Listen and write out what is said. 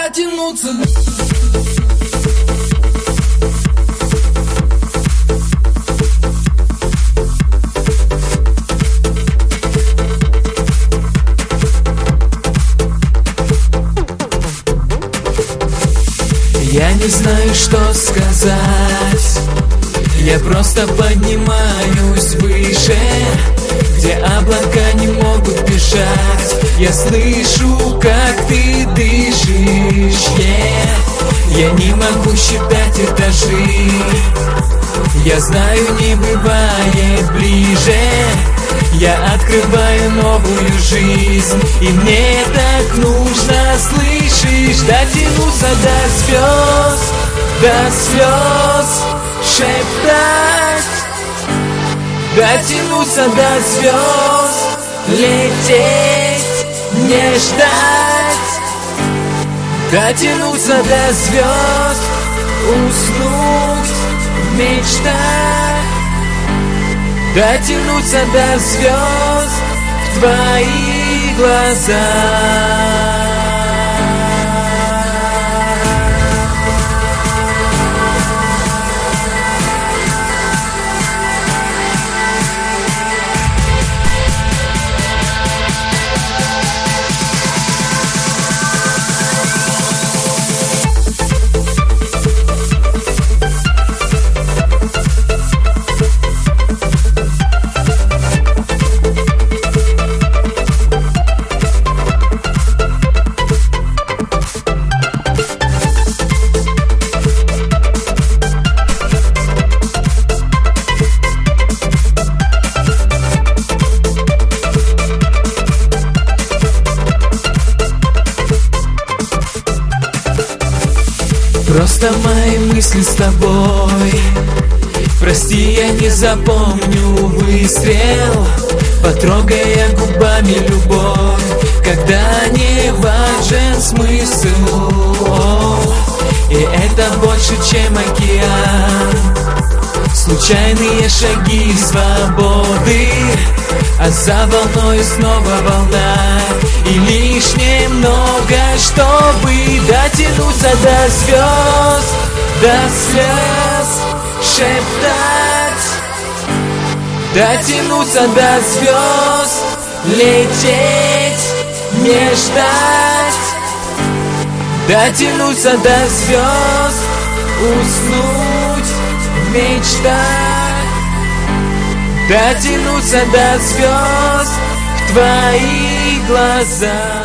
дотянуться. Я не знаю, что сказать. Я просто поднимаюсь выше, где облака не могут бежать. Я слышу, как ты дышишь, Я не могу считать этажи. Я знаю, не бывает ближе. Я открываю новую жизнь, и мне так нужно, слышишь, дотянуться до слез, шептать, дотянуться до звезд, лететь, не ждать, дотянуться до звезд, уснуть, мечтать, дотянуться до звезд в твои глаза. Просто мои мысли с тобой. Прости, я не запомню выстрел, потрогая губами любовь, когда не важен смысл. И это больше, чем океан. Случайные шаги свободы, а за волной снова волна. И лишь немного, чтобы дотянуться до звезд, до слез, шептать, дотянуться до звезд, лететь, не ждать, дотянуться до звезд, уснуть, мечтать, дотянуться до звезд в твои глаза.